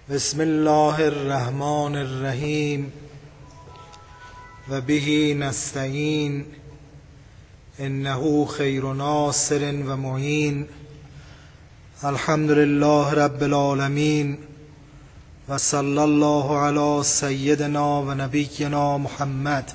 بسم الله الرحمن الرحیم و به نستعین انه خیر ناصر و معین. الحمد لله رب العالمین و صلی الله علی سیدنا و نبینا محمد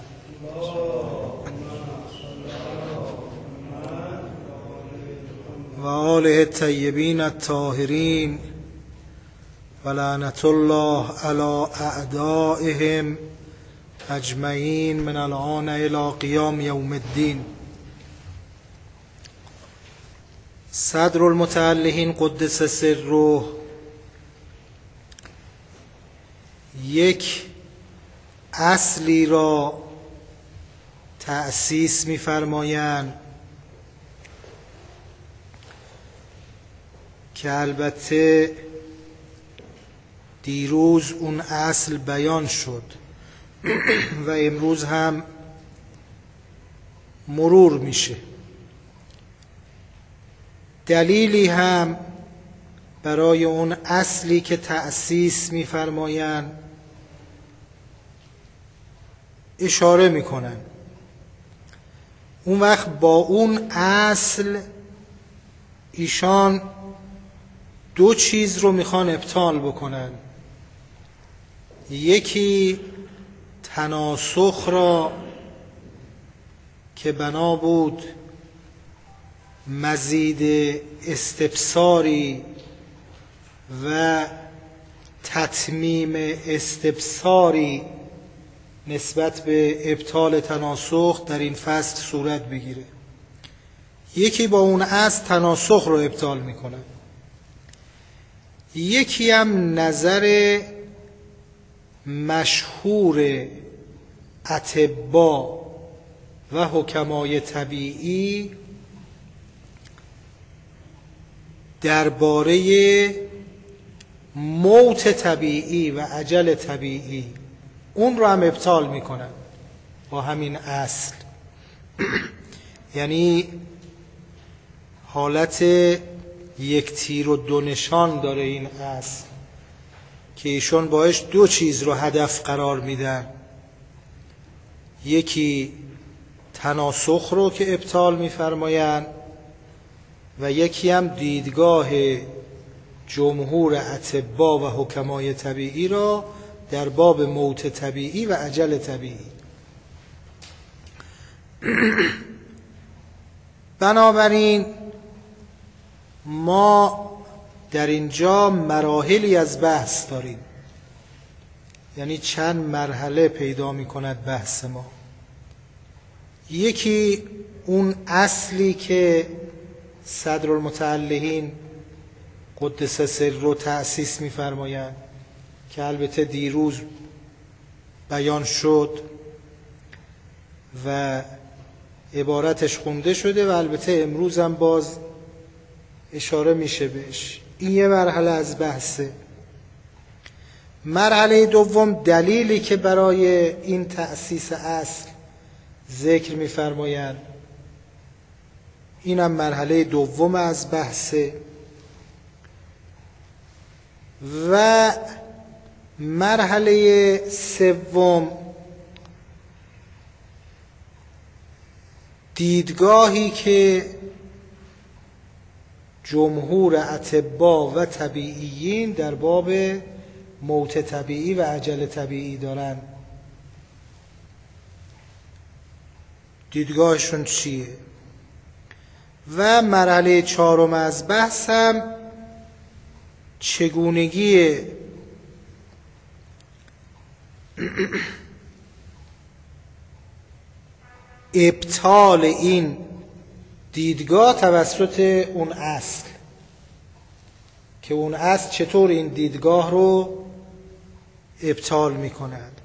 و آله الطیبین الطاهرین و لعنت الله علی اعدائهم اجمعین من الآن الی قیام یوم الدین. صدر المتعلقین قدس سره یک اصلی را تأسیس می‌فرمایند که البته دیروز اون اصل بیان شد و امروز هم مرور میشه. دلیلی هم برای اون اصلی که تأسیس می‌فرمایند اشاره میکنن. اون وقت با اون اصل ایشان دو چیز رو میخوان ابطال بکنن. یکی تناسخ را که بنا بود مزید استبصاری و تتمیم استبصاری نسبت به ابطال تناسخ در این فصل صورت بگیره. یکی با اون اصل تناسخ رو ابطال میکنه. یکی هم نظر مشهور اطباء و حکمای طبیعی درباره موت طبیعی و اجل طبیعی، اون رو هم ابطال میکنن با همین اصل. یعنی حالت یک تیر و دو نشان داره این اصل که ایشون باش دو چیز رو هدف قرار میدن. یکی تناسخ رو که ابطال میفرماین و یکی هم دیدگاه جمهور اطباء و حکمای طبیعی را در باب موت طبیعی و اجل طبیعی. بنابراین ما در اینجا مراحلی از بحث داریم، یعنی چند مرحله پیدا می کند بحث ما. یکی اون اصلی که صدر المتعلقین قدس سر رو تأسیس می فرمایند که البته دیروز بیان شد و عبارتش خونده شده و البته امروز هم باز اشاره میشه بهش. این یه مرحله از بحثه. مرحله دوم دلیلی که برای این تأسیس اصل ذکر می‌فرمایند، اینم مرحله دوم از بحثه. و مرحله سوم دیدگاهی که جمهور اطباء و طبیعیین در باب موت طبیعی و اجل طبیعی دارن. دیدگاهشون چیه؟ و مرحله چهارم از بحث هم چگونگی ابطال این دیدگاه توسط اون اصل، که اون اصل چطور این دیدگاه رو ابطال می کند.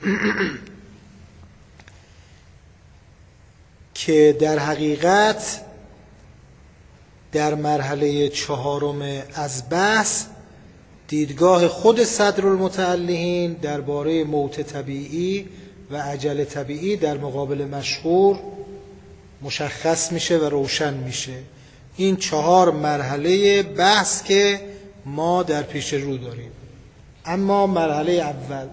که در حقیقت در مرحله چهارم از بحث دیدگاه خود صدر المتعلقین درباره موت طبیعی و اجل طبیعی در مقابل مشهور مشخص میشه و روشن میشه. این 4 مرحله بحث که ما در پیش رو داریم. اما مرحله اول،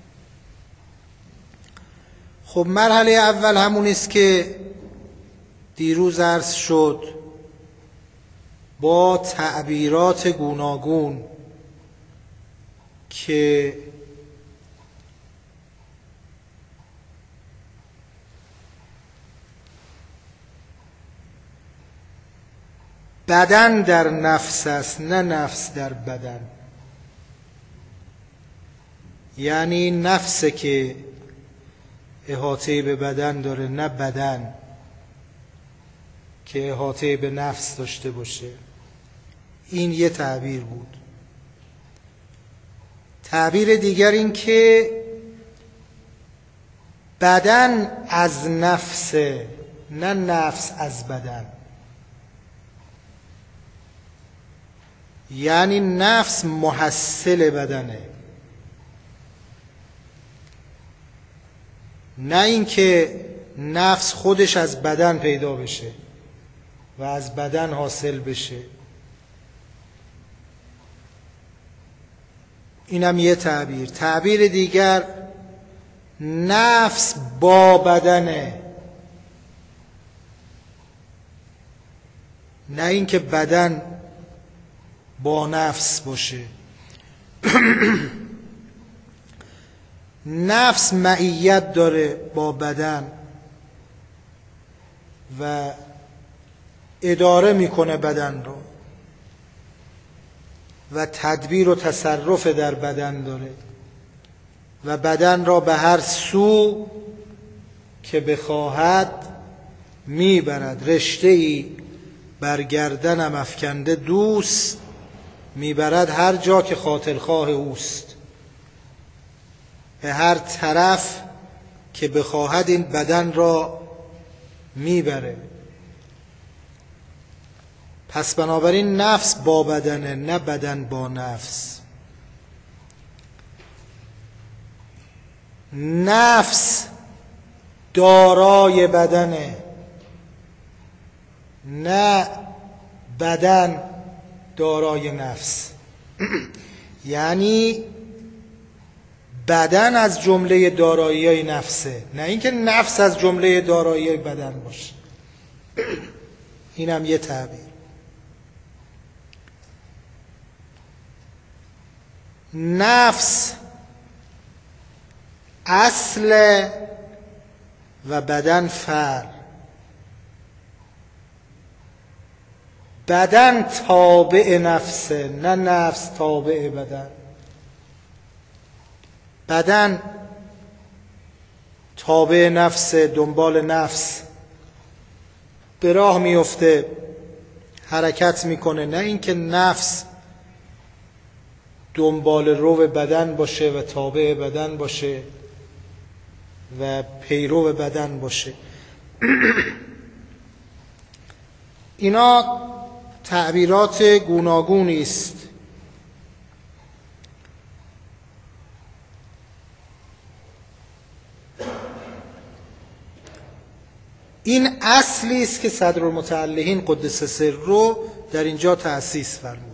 خب مرحله اول همونیست که دیروز عرض شد، با تعبیرات گوناگون که بدن در نفس است نه نفس در بدن. یعنی نفسه که احاطه به بدن داره، نه بدن که احاطه به نفس داشته باشه. این یه تعبیر بود. تعبیر دیگر این که بدن از نفسه نه نفس از بدن. یعنی نفس محصل بدنه، نه اینکه نفس خودش از بدن پیدا بشه و از بدن حاصل بشه. اینم یه تعبیر. تعبیر دیگر، نفس با بدنه، نه اینکه بدن با نفس باشه. نفس معیت داره با بدن و اداره میکنه بدن رو و تدبیر و تصرف در بدن داره و بدن را به هر سو که بخواهد میبرد. رشته‌ای بر گردنم افکنده دوست، میبرد هر جا که خاطرخواه اوست. به هر طرف که بخواهد این بدن را میبره. پس بنابراین نفس با بدنه، نه بدن با نفس. نفس دارای بدنه، نه بدن دارای نفس. یعنی بدن از جمله دارایی نفسه، نه اینکه نفس از جمله دارایی بدن باشه. اینم یه تعبیر. نفس اصل و بدن فرع. بدن تابع نفسه، نه نفس تابع بدن. بدن تابع نفس، دنبال نفس به راه میفته، حرکت میکنه، نه اینکه نفس دنبال رو بدن باشه و تابع بدن باشه و پیرو بدن باشه. اینا تعبیرات گوناگونی است. این اصلی است که صدرالمتعلقین قدس سره در اینجا تأسیس فرمودن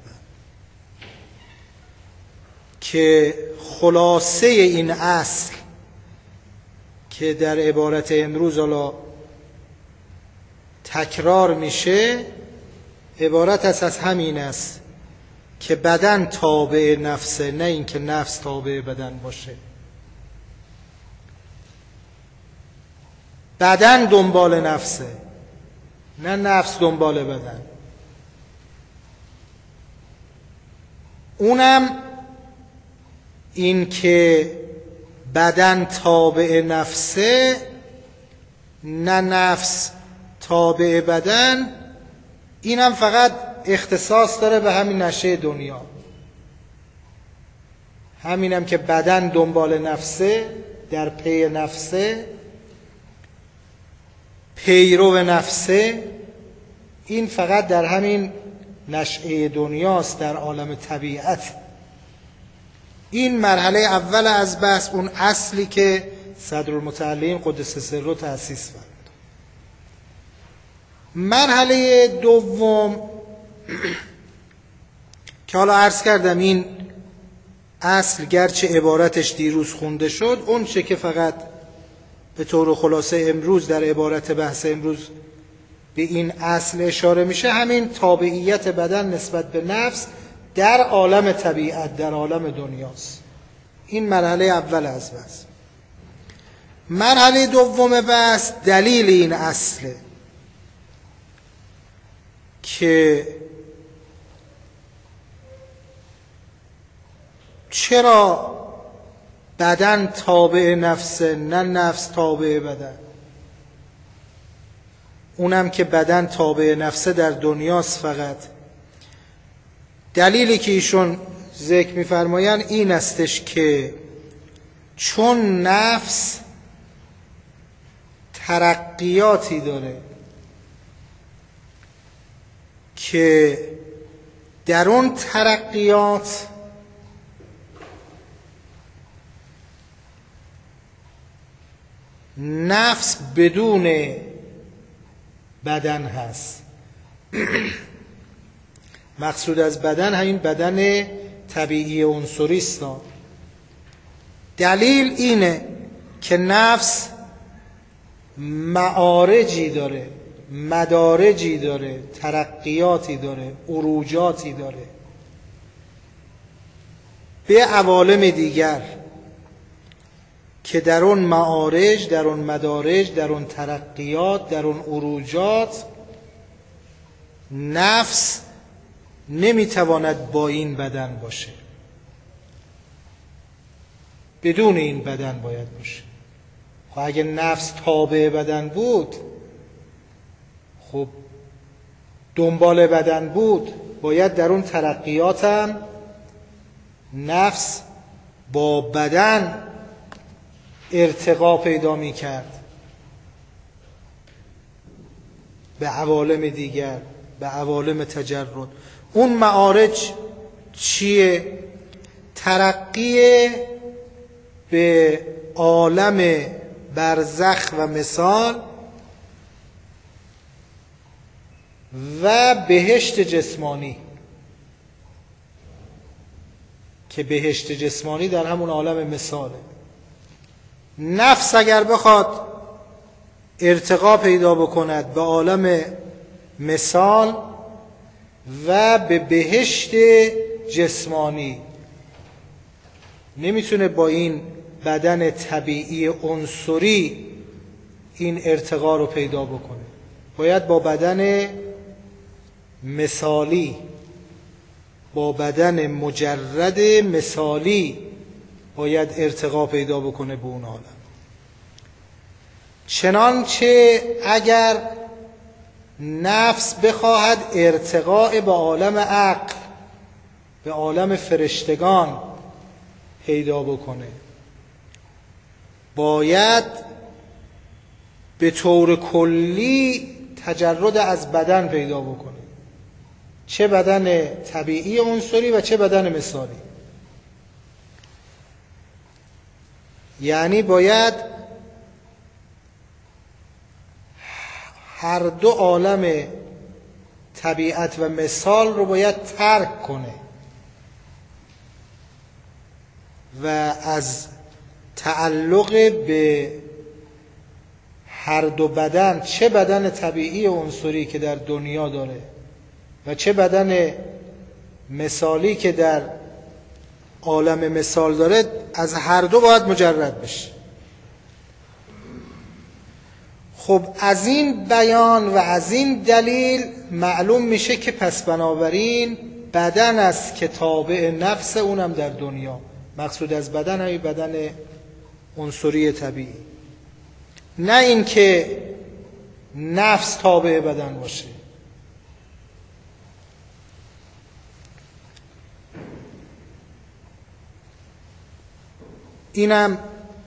که خلاصه این اصل که در عبارت امروز حالا تکرار میشه، عبارت از همین است که بدن تابع نفسه، نه اینکه نفس تابع بدن باشه. بدن دنبال نفسه، نه نفس دنبال بدن. اونم این که بدن تابع نفسه نه نفس تابع بدن، اینم فقط اختصاص داره به همین نشه دنیا. همینم که بدن دنبال نفسه، در پی نفسه، پیرو نفسه، این فقط در همین نشأه دنیاست، در عالم طبیعت. این مرحله اول از بحث، اون اصلی که صدرالمتعلقین قدس سره تأسیس فرمود. مرحله دوم که حالا عرض کردم این اصل گرچه عبارتش دیروز خونده شد، اون چه که فقط به طور خلاصه امروز در عبارت بحث امروز به این اصل اشاره میشه، همین تابعیت بدن نسبت به نفس در عالم طبیعت، در عالم دنیاست. این مرحله اول از بحث. مرحله دوم بحث دلیل این اصله که چرا بدن تابع نفسه نه نفس تابع بدن، اونم که بدن تابع نفسه در دنیاست. فقط دلیلی که ایشون ذکر می‌فرمایند این استش که چون نفس ترقیاتی داره که در اون ترقیات نفس بدون بدن هست. مقصود از بدن همین بدن طبیعی عنصری است. دلیل اینه که نفس معارجی داره، مدارجی داره، ترقیاتی داره، عروجاتی داره به عوالم دیگر که در اون معارج، در اون مدارج، در اون ترقیات، در اون عروجات نفس نمیتواند با این بدن باشه، بدون این بدن باید باشه. خب اگه نفس تابع بدن بود، خب دنبال بدن بود، باید در اون ترقیات هم نفس با بدن ارتقا پیدا می کرد به عوالم دیگر، به عوالم تجرد. اون معارج چیه؟ ترقی به عالم برزخ و مثال و بهشت جسمانی، که بهشت جسمانی در همون عالم مثاله. نفس اگر بخواد ارتقا پیدا بکند به عالم مثال و به بهشت جسمانی، نمیتونه با این بدن طبیعی عنصری این ارتقا رو پیدا بکنه، باید با بدن مثالی، با بدن مجرد مثالی باید ارتقا پیدا بکنه به اون عالم. چنانچه اگر نفس بخواهد ارتقاء به عالم عقل، به عالم فرشتگان پیدا بکنه، باید به طور کلی تجرد از بدن پیدا بکنه، چه بدن طبیعی عنصری و چه بدن مثالی. یعنی باید هر دو عالم طبیعت و مثال رو باید ترک کنه و از تعلق به هر دو بدن، چه بدن طبیعی عنصری که در دنیا داره و چه بدن مثالی که در عالم مثال داره، از هر دو باید مجرد بشه. خب از این بیان و از این دلیل معلوم میشه که پس بنابراین بدن است که تابع نفس، اونم در دنیا. مقصود از بدن همین بدن عنصری طبیعی، نه این که نفس تابع بدن باشه. اینم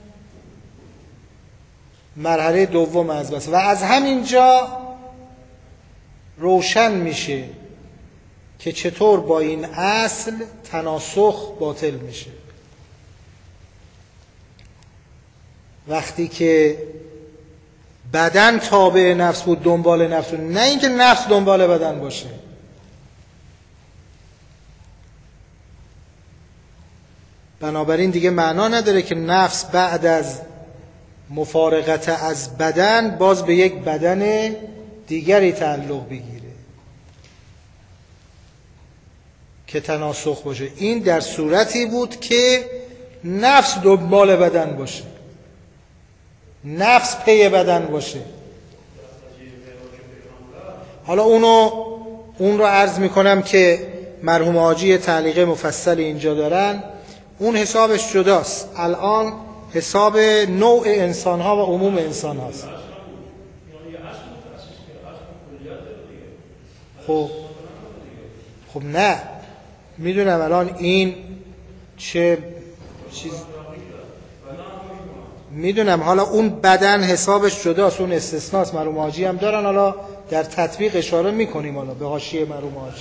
مرحله دوم از بس. و از همینجا روشن میشه که چطور با این اصل تناسخ باطل میشه. وقتی که بدن تابع نفس بود، دنبال نفس بود، نه اینکه نفس دنبال بدن باشه. بنابراین دیگه معنا نداره که نفس بعد از مفارقت از بدن باز به یک بدن دیگری تعلق بگیره که تناسخ باشه. این در صورتی بود که نفس دنبال بدن باشه، نفس پی بدن باشه. حالا اون رو عرض میکنم که مرحوم حاجی تعلیق مفصل اینجا دارن، اون حسابش جداست. الان حساب نوع انسان ها و عموم انسان هاست. خب نه میدونم الان این چه چیز میدونم، حالا اون بدن حسابش جداست، اون استثناست، مرحوم حاجی هم دارن. حالا در تطبیق اشاره میکنیم حالا به حاشیه مرحوم حاجی.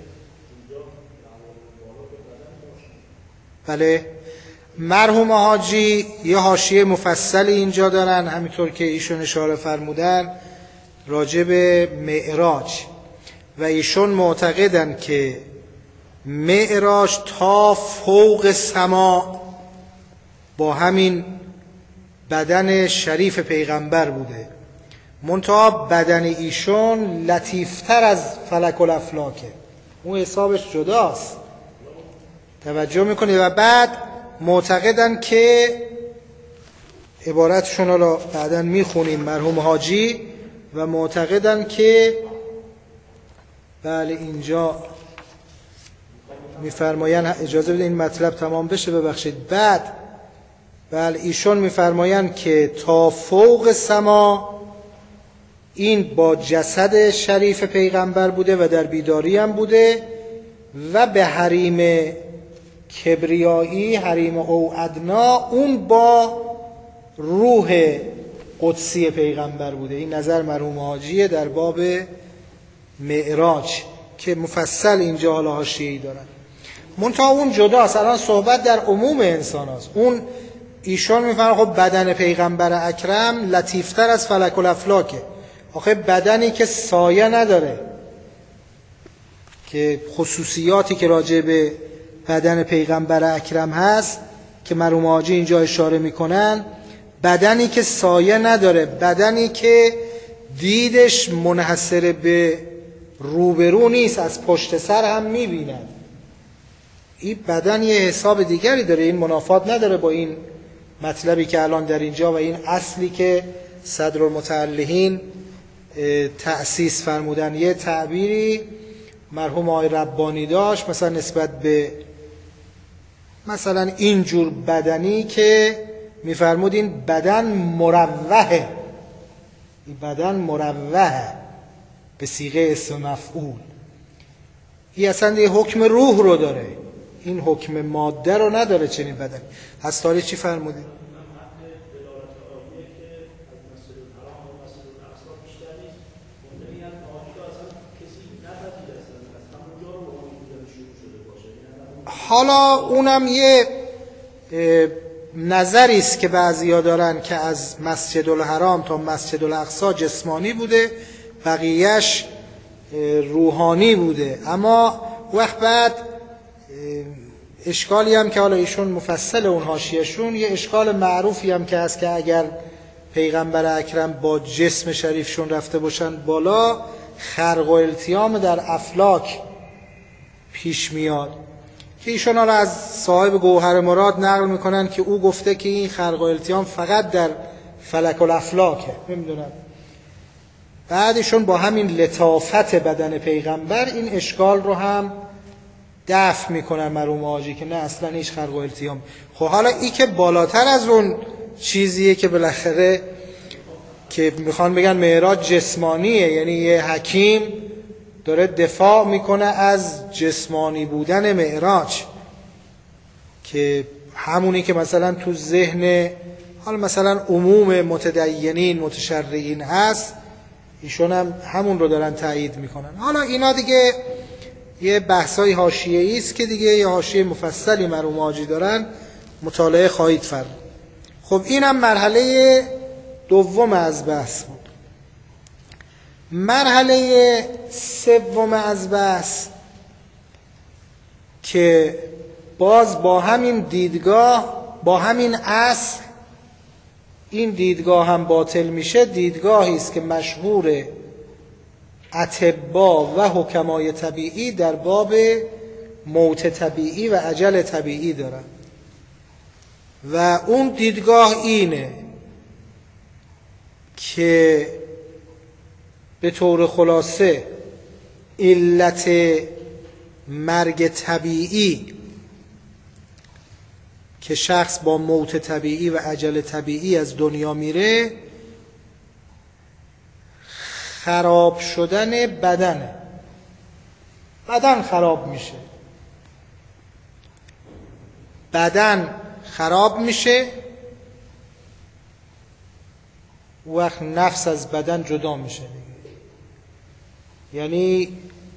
بله، مرحوم حاجی یه حاشیه مفصلی اینجا دارن، همینطور که ایشون اشاره فرمودن، راجع به معراج. و ایشون معتقدن که معراج تا فوق سما با همین بدن شریف پیغمبر بوده، منتها بدن ایشون لطیفتر از فلک الافلاکه، اون حسابش جداست. توجه میکنید؟ و بعد معتقدن که عبارتشون رو بعداً میخونیم مرحوم حاجی، و معتقدن که بله اینجا میفرماین، اجازه بده این مطلب تمام بشه ببخشید. بعد بله ایشون میفرماین که تا فوق سما این با جسد شریف پیغمبر بوده و در بیداری هم بوده، و به حریم کبریایی، حریم او ادنا، اون با روح قدسی پیغمبر بوده. این نظر مرحوم حاجیه در باب معراج که مفصل اینجا حالا حاشیه‌ای دارن. منتها اون جداست، الان صحبت در عموم انسان هست. اون ایشون میفرماید خب بدن پیغمبر اکرم لطیفتر از فلک الافلاکه. آخه بدنی که سایه نداره، که خصوصیاتی که راجع به بدن پیغمبر اکرم هست که مرحوم حاجی اینجا اشاره میکنن، بدنی که سایه نداره، بدنی که دیدش منحصر به روبرو نیست، از پشت سر هم میبیند، این بدن یه حساب دیگری داره. این منافات نداره با این مطلبی که الان در اینجا و این اصلی که صدرالمتعلقین تأسیس فرمودن. یه تعبیری مرحوم آقای ربانی داشت مثلا نسبت به مثلا این جور بدنی که میفرمود این بدن مروحه، این بدن مروحه به صیغه اسم مفعول. این اصلا یه حکم روح رو داره، این حکم ماده رو نداره. چنین بدن هستاری چی فرمودید؟ حالا اونم یه نظری است که بعضیا دارن که از مسجد الحرام تا مسجد الاقصی جسمانی بوده، بقیهش روحانی بوده. اما وقت بعد اشکالی هم که حالا ایشون مفصل اون حاشیه‌شون، یه اشکال معروفی هم که هست که اگر پیغمبر اکرم با جسم شریفشون رفته باشن بالا، خرق و التیام در افلاک پیش میاد که ایشون حالا از صاحب گوهر مراد نقل میکنن که او گفته که این خرق و التیام فقط در فلک الافلاکه. نمیدونم بعدشون با همین لطافت بدن پیغمبر این اشکال رو هم دفع میکنن مرحوم حاجی که نه اصلا هیچ خرق و التیام. خب حالا این که بالاتر از اون چیزیه که بالاخره که میخوان بگن معراج جسمانیه، یعنی یه حکیم داره دفاع میکنه از جسمانی بودن معراج، که همونی که مثلا تو ذهن حالا مثلا عموم متدینین متشرعین هست، ایشون هم همون رو دارن تایید میکنن. حالا اینا دیگه یه بحثای حاشیه‌ای است که دیگه یه حاشیه مفصلی مرحوم حاجی دارن، مطالعه خواهید فرمود. خب اینم مرحله دوم از بحث بود. مرحله سوم از بحث که باز با همین دیدگاه، با همین اصل، این دیدگاه هم باطل میشه. دیدگاهی است که مشهور اطباء و حکمای طبیعی در باب موت طبیعی و اجل طبیعی دارن و اون دیدگاه اینه که به طور خلاصه علت مرگ طبیعی که شخص با موت طبیعی و اجل طبیعی از دنیا میره خراب شدن بدنه. بدن خراب میشه، بدن خراب میشه، وقت نفس از بدن جدا میشه دیگه. یعنی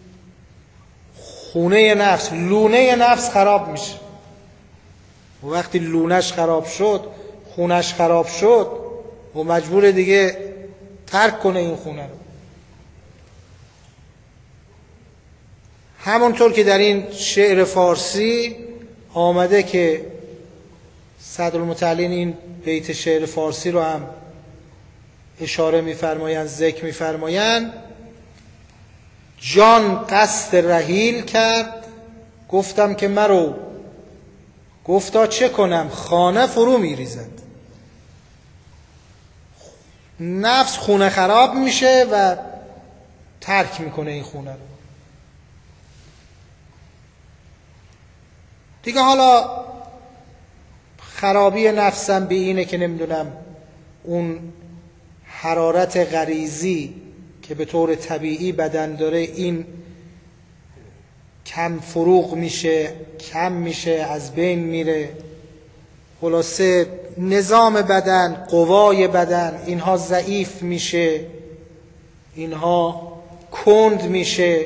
خونه نفس، لونه نفس خراب میشه. وقتی لونش خراب شد، خونش خراب شد، و مجبور دیگه ترک کنه این خونه رو. همونطور که در این شعر فارسی آمده که صدرالمتعلین این بیت شعر فارسی رو هم اشاره می‌فرمایند، ذکر می‌فرمایند: جان قصد رحیل کرد، گفتم که مرو، گفتا چه کنم، خانه فرو می‌ریزد. نفس خونه خراب میشه و ترک میکنه این خونه رو دیگه. حالا خرابی نفسم به اینه که نمیدونم اون حرارت غریزی که به طور طبیعی بدن داره این کم فروغ میشه، کم میشه، از بین میره. خلاصه نظام بدن، قوای بدن اینها ضعیف میشه، اینها کند میشه،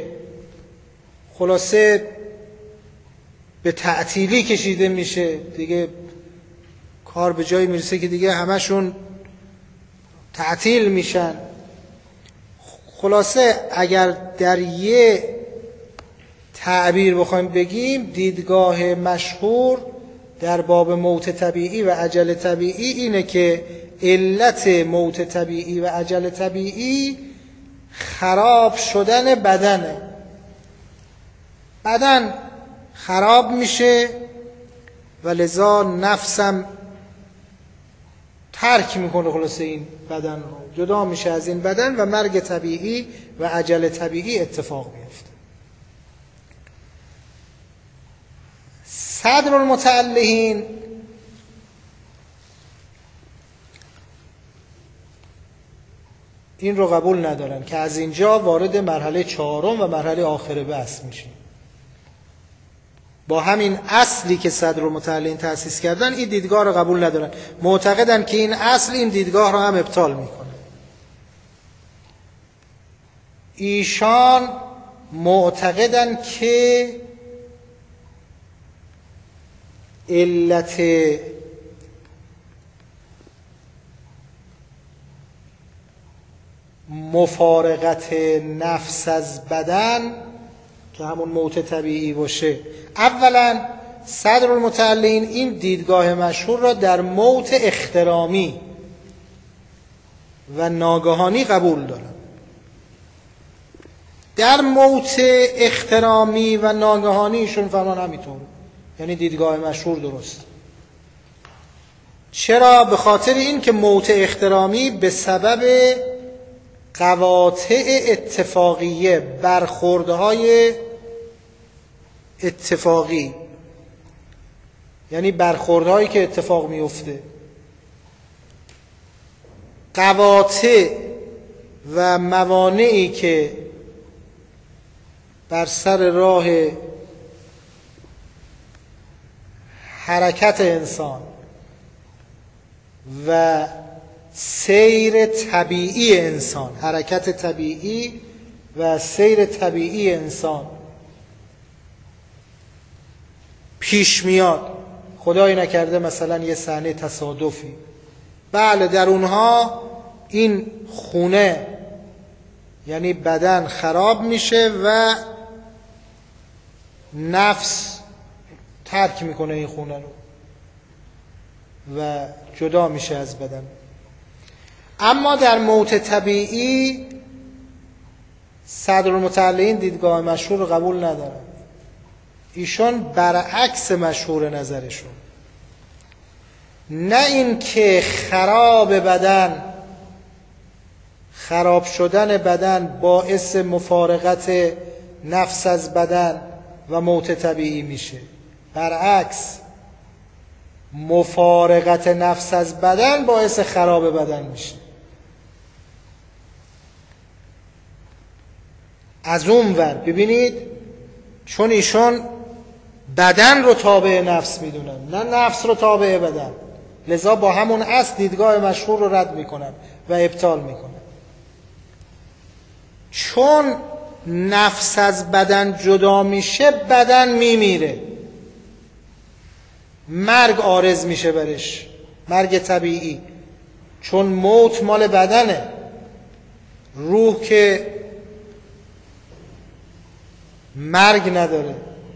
خلاصه به تعطیلی کشیده میشه دیگه. کار به جایی میرسه که دیگه همشون تعطیل میشن. خلاصه اگر در یه تعبیر بخوایم بگیم، دیدگاه مشهور در باب موت طبیعی و اجل طبیعی اینه که علت موت طبیعی و اجل طبیعی خراب شدن بدنه. بدن خراب میشه و لذا نفسم ترک میکنه خلاصه این بدن رو، جدا میشه از این بدن و مرگ طبیعی و اجل طبیعی اتفاق میفته. صدرالمتعلین این رو قبول ندارن که از اینجا وارد مرحله چهارم و مرحله آخر بحث میشیم. با همین اصلی که صدرالمتعلین تأسیس کردن این دیدگاه رو قبول ندارن، معتقدن که این اصل این دیدگاه رو هم ابطال میکنه. ایشان معتقدن که علت مفارقت نفس از بدن که همون موت طبیعی باشه، اولا صدرالمتعلین این دیدگاه مشهور را در موت احترامی و ناگهانی قبول دارن. در موت احترامی و ناگهانیشون فرمان همینطور، یعنی دیدگاه مشهور درست. چرا؟ به خاطر این که موت احترامی به سبب قواطع اتفاقیه، برخوردهای اتفاقی، یعنی برخوردهایی که اتفاق میفته، قواطع و موانعی که بر سر راه حرکت انسان و سیر طبیعی انسان، حرکت طبیعی و سیر طبیعی انسان پیش میاد. خدای نکرده مثلا یه صحنه تصادفی، بله در اونها این خونه یعنی بدن خراب میشه و نفس ترک میکنه این خونه رو و جدا میشه از بدن. اما در موت طبیعی صدرالمتعلین دیدگاه مشهور رو قبول ندارن. ایشون برعکس مشهور نظرشون، نه این که خراب شدن بدن باعث مفارقت نفس از بدن و موت طبیعی میشه، برعکس مفارقت نفس از بدن باعث خراب بدن میشه. از اون ور ببینید، چون ایشون بدن رو تابع نفس میدونن نه نفس رو تابع بدن، لذا با همون اصل دیدگاه مشهور رو رد میکنن و ابطال میکنن. چون نفس از بدن جدا میشه بدن میمیره، مرگ عارض میشه برش، مرگ طبیعی. چون موت مال بدنه، روح که مرگ نداره.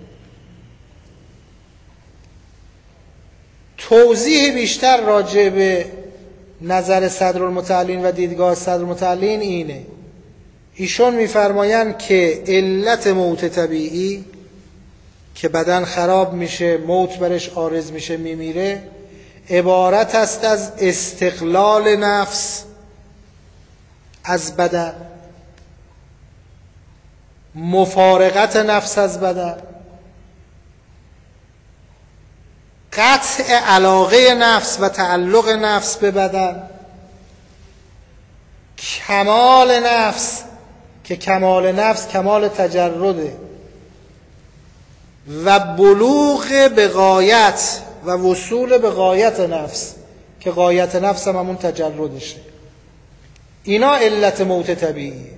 توضیح بیشتر راجع به نظر صدرالمتعلین و دیدگاه صدرالمتعلین اینه. ایشون میفرمایند که علت موت طبیعی که بدن خراب میشه، موت برش عارض میشه، میمیره، عبارت است از استقلال نفس از بدن، مفارقت نفس از بدن، قطع علاقه نفس و تعلق نفس به بدن، کمال نفس که کمال نفس کمال تجرده و بلوغ به غایت و وصول به غایت نفس که غایت نفس هم همون تجردشه. اینا علت موت طبیعیه.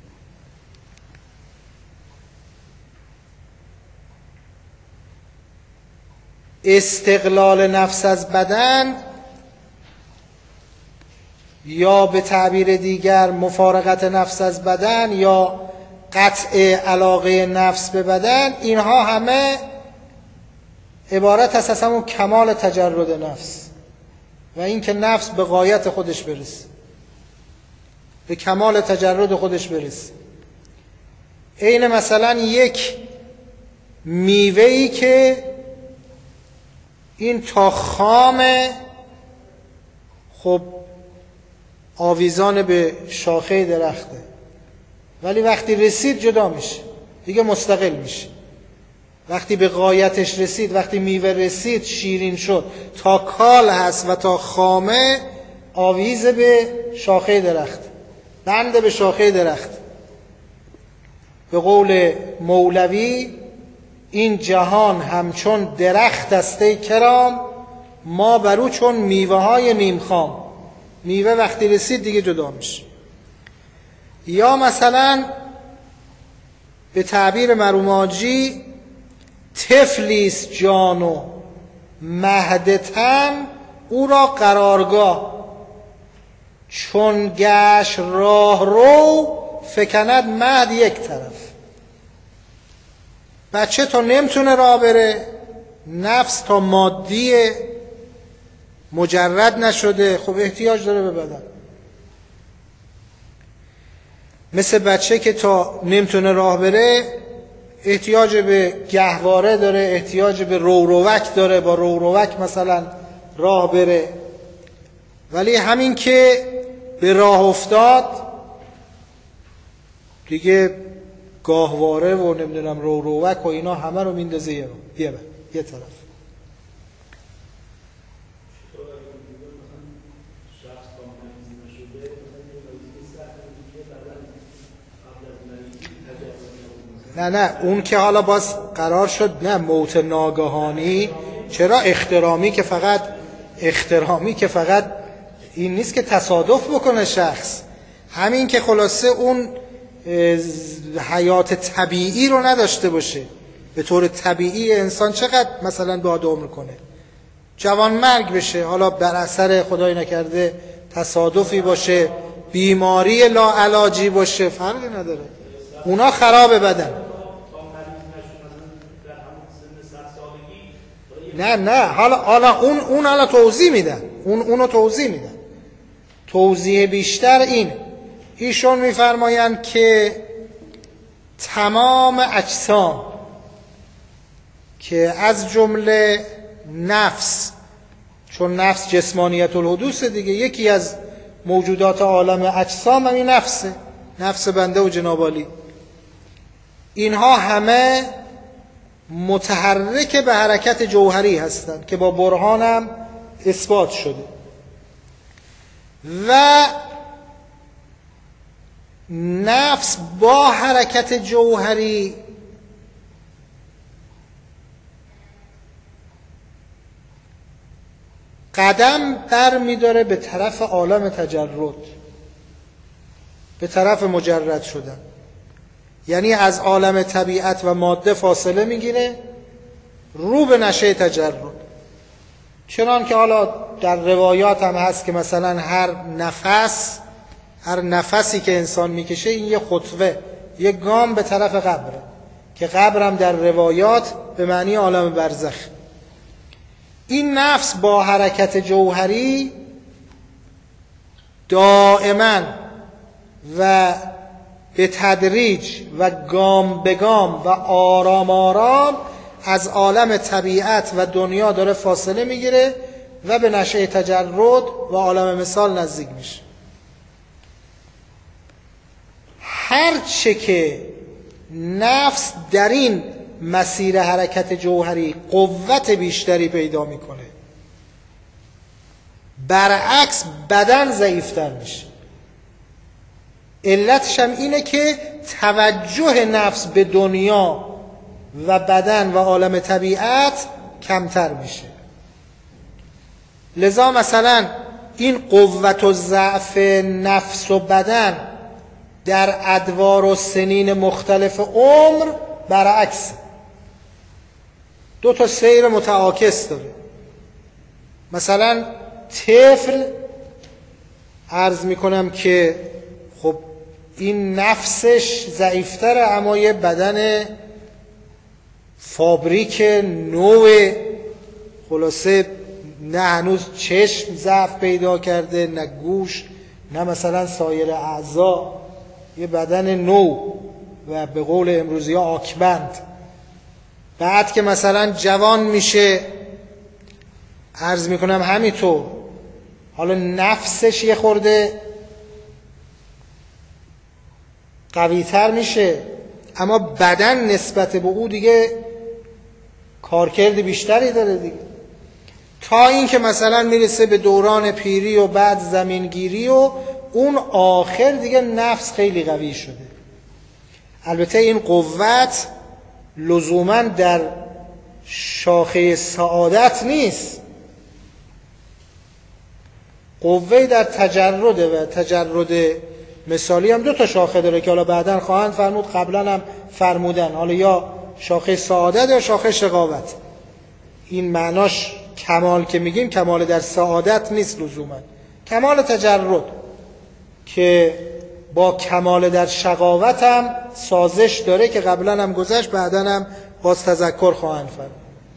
استقلال نفس از بدن یا به تعبیر دیگر مفارقت نفس از بدن یا قطع علاقه نفس به بدن، اینها همه عبارت هست از همون کمال تجرد نفس و این که نفس به غایت خودش برسه، به کمال تجرد خودش برسه. عین مثلا یک میوه‌ای که این تا خامه، خب آویزان به شاخه درخته، ولی وقتی رسید جدا میشه، دیگه مستقل میشه. وقتی به غایتش رسید، وقتی میوه رسید، شیرین شد، تا کال هست و تا خامه آویز به شاخه درخت، بند به شاخه درخت. به قول مولوی این جهان همچون درخت است ای کرام، ما برو چون میوه های نیم خام. میوه وقتی رسید دیگه جدا میشه. یا مثلا به تعبیر مروماجی، طفلیست جان و مهد تن او را قرارگاه، چون گشت راه رو فکند مهد یک طرف. بچه تا نمیتونه راه بره، نفس تا مادیه، مجرد نشده، خب احتیاج داره به بدن. مثل بچه که تا نمیتونه راه بره احتیاج به گهواره داره، احتیاج به روروک داره، با روروک مثلا راه بره. ولی همین که به راه افتاد دیگه گاهواره و نمیدونم روروک و اینا همه رو میندازه یه طرف. نه اون که حالا باز قرار شد نه موت ناگهانی. چرا احترامی که فقط این نیست که تصادف بکنه شخص، همین که خلاصه اون حیات طبیعی رو نداشته باشه. به طور طبیعی انسان چقدر مثلا بعد عمر کنه، جوان مرگ بشه، حالا بر اثر خدای نکرده تصادفی باشه، بیماری لاعلاجی باشه، فرقی نداره، اونا خراب بدن. نه حالا اون حالا توضیح میدن، اونو توضیح میدن. توضیح بیشتر این، ایشون میفرمایند که تمام اجسام که از جمله نفس، چون نفس جسمانیت الحدوث دیگه، یکی از موجودات عالم اجسام همین نفسه، نفس بنده و جناب عالی، اینها همه متحرک به حرکت جوهری هستند که با برهانم اثبات شده. و نفس با حرکت جوهری قدم بر می‌داره به طرف عالم تجرد، به طرف مجرد شدن. یعنی از عالم طبیعت و ماده فاصله میگیره رو به نشه تجرد. چنان که حالا در روایات هم هست که مثلا هر نفسی که انسان میکشه این یه خطوه، یه گام به طرف قبره، که قبر هم در روایات به معنی عالم برزخ. این نفس با حرکت جوهری دائما و به تدریج و گام به گام و آرام آرام از عالم طبیعت و دنیا داره فاصله میگیره و به نشه تجرد و عالم مثال نزدیک میشه. هرچه که نفس در این مسیر حرکت جوهری قوت بیشتری پیدا میکنه، برعکس بدن ضعیفتر میشه. علتش هم اینه که توجه نفس به دنیا و بدن و عالم طبیعت کمتر میشه. لذا مثلا این قوت و ضعف نفس و بدن در ادوار و سنین مختلف عمر برعکس، دو تا سیر متعاکس داره. مثلا طفل عرض میکنم که خب این نفسش ضعیفتره، اما یه بدن فابریک نوع، خلاصه نه هنوز چشم ضعف پیدا کرده، نه گوش، نه مثلا سایر اعضا، یه بدن نو و به قول امروزی ها آکبند. بعد که مثلا جوان میشه عرض میکنم همینطور، حالا نفسش یه خورده قویتر میشه، اما بدن نسبت به او دیگه کارکرد بیشتری داره دیگه، تا این که مثلا میرسه به دوران پیری و بعد زمینگیری و اون آخر دیگه نفس خیلی قوی شده. البته این قوت لزوما در شاخه سعادت نیست، قوه در تجرده و تجرد مثالی هم دو تا شاخه داره که حالا بعداً خواهند فرمود، قبلا هم فرمودن، حالا یا شاخه سعادت یا شاخه شقاوت. این معناش کمال که میگیم کمال در سعادت نیست لزوما، کمال تجرد که با کمال در شقاوت هم سازش داره که قبلا هم گذشت، بعداً هم باز تذکر خواهند فرمود.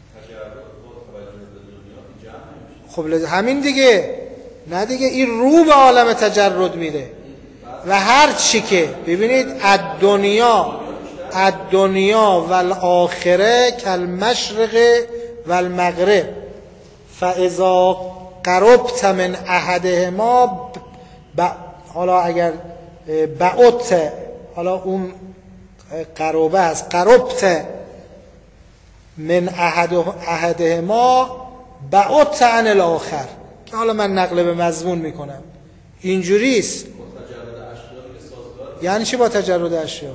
خب همین دیگه، نه دیگه، این رو به عالم تجرد میره و هر چی که ببینید الدنیا و الاخره کالمشرق و المغرب فاذا قربت من احدهما حالا اگر بعدت، حالا اون قربه است، قربت من احدهما بعدت عن الاخر، که حالا من نقل به مضمون میکنم، اینجوریست. یعنی چی با تجرد اشیا؟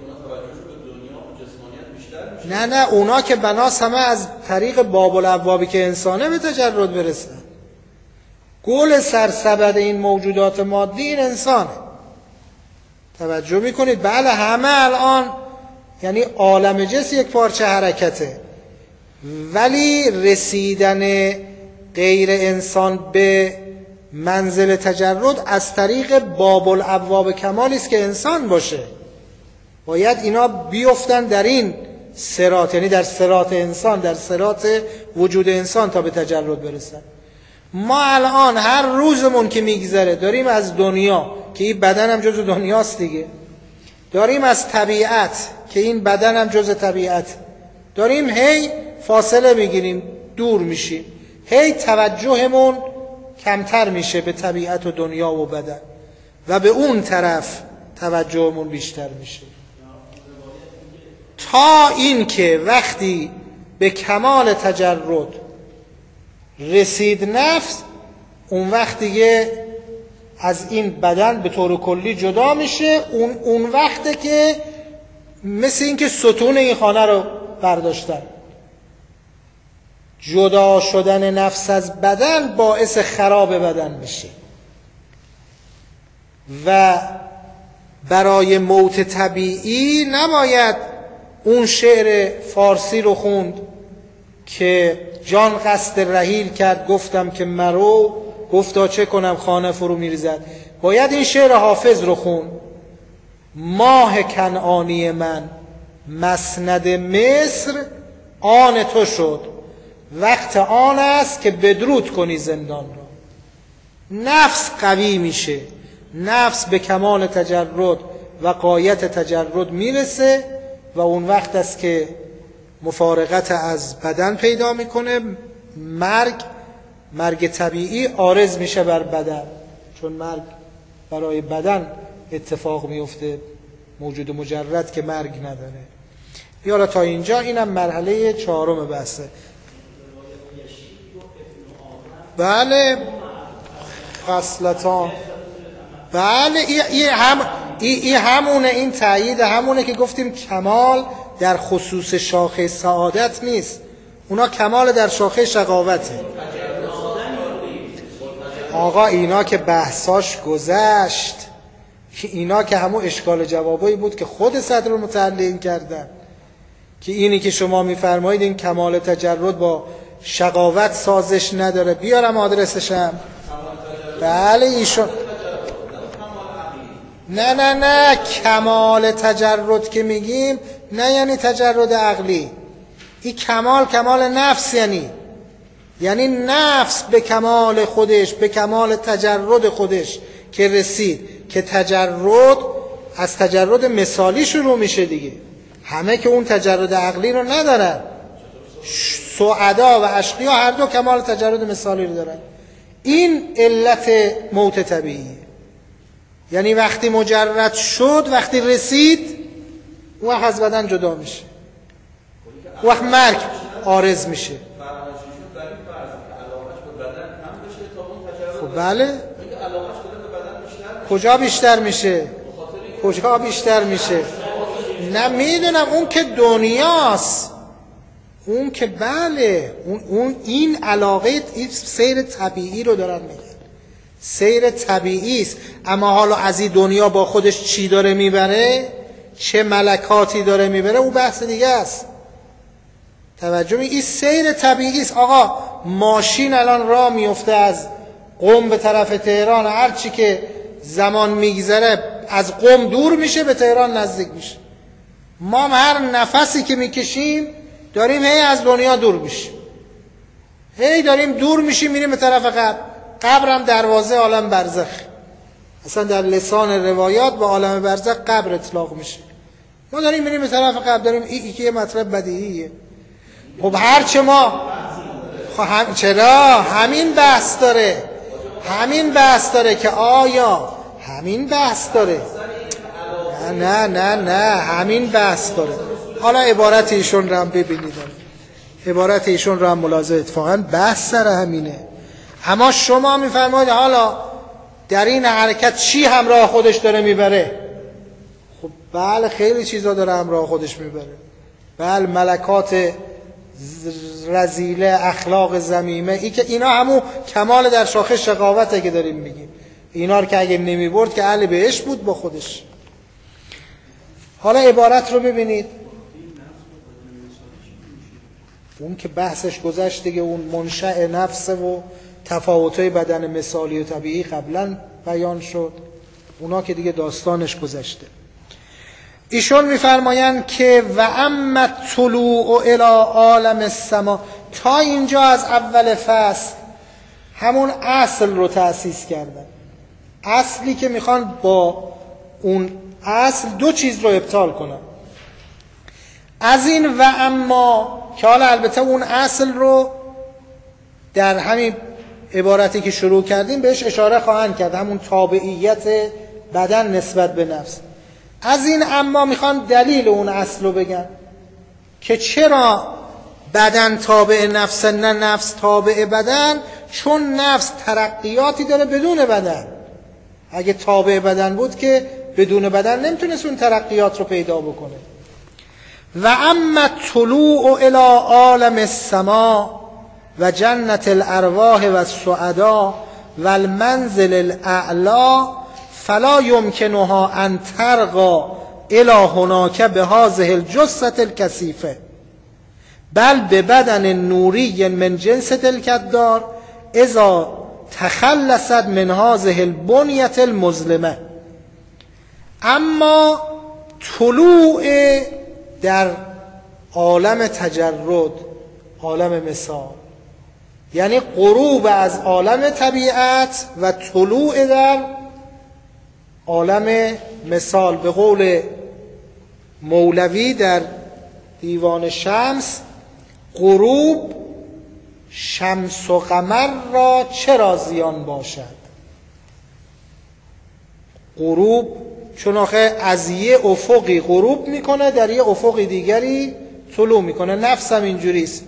نه اونا که بناس همه از طریق باب الابوابی که انسانه به تجرد برسن. گل سرسبد این موجودات مادی این انسانه. توجه میکنید؟ بله همه الان یعنی عالم جسم یک پارچه حرکته، ولی رسیدن غیر انسان به منزل تجرد از طریق باب الابواب کمالی است که انسان باشه. باید اینا بیفتن در این صراط، یعنی در صراط انسان، در صراط وجود انسان تا به تجرد برسن. ما الان هر روزمون که میگذره داریم از دنیا که این بدن هم جز دنیاست دیگه، داریم از طبیعت که این بدن هم جز طبیعت، داریم هی فاصله میگیریم، دور میشیم، هی توجهمون کمتر میشه به طبیعت و دنیا و بدن و به اون طرف توجهمون بیشتر میشه، تا این که وقتی به کمال تجرد رسید نفس، اون وقت دیگه از این بدن به طور کلی جدا میشه. اون وقته که مثل این که ستون این خانه رو برداشتن. جدا شدن نفس از بدن باعث خراب بدن میشه و برای موت طبیعی نباید اون شعر فارسی رو خوند که جان قصد رحیل کرد گفتم که مرو، گفتا چه کنم خانه فرو میریزد. باید این شعر حافظ رو خوند: ماه کنعانی من مسند مصر آن تو شد، وقت آن است که بدرود کنی زندان را. نفس قوی میشه، نفس به کمال تجرد و غایت تجرد میرسه و اون وقت است که مفارقت از بدن پیدا میکنه. مرگ طبیعی عارض میشه بر بدن، چون مرگ برای بدن اتفاق میفته، موجود مجرد که مرگ نداره. یالا تا اینجا اینم مرحله 4 بحثه. بله خصلتان، بله این همونه، این تأیید همونه که گفتیم کمال در خصوص شاخه سعادت نیست، اونا کمال در شاخه شقاوته. آقا اینا که بحثاش گذشت، اینا که همون اشکال جوابایی بود که خود صدر المتعلین کردن، که اینی که شما میفرمایید این کمال تجرد با شقاوت سازش نداره. بیارم آدرسشم. بله ایشون نه کمال تجرد که میگیم نه یعنی تجرد عقلی، این کمال نفس، یعنی نفس به کمال خودش، به کمال تجرد خودش که رسید، که تجرد از تجرد مثالی شروع میشه دیگه. همه که اون تجرد عقلی رو ندارن، سعدا و اشقیا هر دو کمال تجرد مثالی رو دارن. این علت موت طبیعی، یعنی وقتی مجرد شد، وقتی رسید، اون وقت از بدن جدا میشه، اون وقت مرگ عارض میشه. خب بله، کجا بیشتر میشه؟ نه میدونم، اون که دنیاست، اون که بله، اون این علاقه، این سیر طبیعی رو دارن میگن، سیر طبیعی است. اما حالا از این دنیا با خودش چی داره میبره، چه ملکاتی داره میبره، اون بحث دیگه است. توجه می، این سیر طبیعی است. آقا ماشین الان راه میفته از قم به طرف تهران، هر چی که زمان میگذره از قم دور میشه، به تهران نزدیک میشه. ما هر نفسی که میکشیم داریم هی از دنیا دور میشیم، هی داریم دور میشیم، میریم به طرف قبر. قبرم دروازه عالم برزخ، اصلا در لسان روایات با عالم برزخ قبر اطلاق میشه. ما داریم میریم به طرف قبر، داریم این که یه مطلب بدیهیه. خب هرچه ما چرا همین بحث داره که آیا همین بحث داره؟ نه همین بحث داره. حالا عبارت ایشون رو هم ببینید، عبارت ایشون رو هم ملاحظه، اتفاقا بحث سر همینه. اما شما میفرمایید حالا در این حرکت چی همراه خودش داره میبره؟ خب بله خیلی چیزا داره همراه خودش میبره. بله ملکات رذیله، اخلاق ذمیمه، اینا همون کمال در شاخه شقاوته که داریم میگیم. اینا رو که اگه نمیبرد که اهل بهشت بود با خودش. حالا عبارت رو ببینید، اون که بحثش گذشت دیگه، اون منشأ نفس و تفاوت‌های بدن مثالی و طبیعی قبلا بیان شد، اونا که دیگه داستانش گذشته. ایشون میفرمایند که و اما طلوع الی عالم السما، تا اینجا از اول فصل همون اصل رو تأسیس کردن، اصلی که میخوان با اون اصل دو چیز رو ابطال کنن. از این و اما که حالا البته اون اصل رو در همین عبارتی که شروع کردیم بهش اشاره خواهند کرد، همون تابعیت بدن نسبت به نفس. از این اما میخوان دلیل اون اصل رو بگن که چرا بدن تابع نفس نه نفس تابع بدن، چون نفس ترقیاتی داره بدون بدن. اگه تابع بدن بود که بدون بدن نمیتونست اون ترقیات رو پیدا بکنه. و اما طلوع الی عالم السما و جنت الارواح و السعدا و المنزل الاعلا فلا یمکنها ان ترقى الی هناک بهذه الجثة الکثیفه بل ببدن نوری من جنس تلک الدار اذا تخلصت من هذه البنیة المظلمه. اما طلوع در عالم تجرد، عالم مثال، یعنی غروب از عالم طبیعت و طلوع در عالم مثال. به قول مولوی در دیوان شمس، غروب شمس و قمر را چرا زیان باشد؟ غروب چون آخه از یه افقی غروب میکنه در یه افق دیگری طلوع میکنه. نفس هم اینجوریست.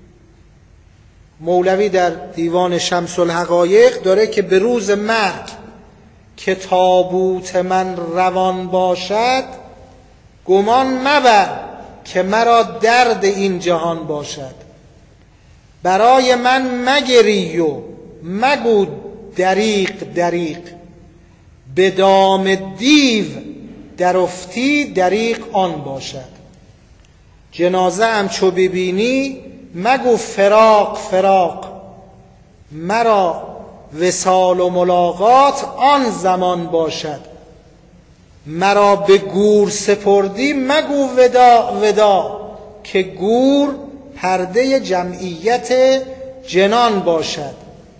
مولوی در دیوان شمس الحقایق داره که به روز مرگ که تابوت من روان باشد گمان مبر که مرا درد این جهان باشد. برای من مگری و مگو دریغ دریغ، به دام دیو در افتی دریغ آن باشد. جنازه ام چو ببینی مگو فراق فراق، مرا وصال و ملاقات آن زمان باشد. مرا به گور سپردی مگو ودا ودا، که گور پرده جمعیت جنان باشد.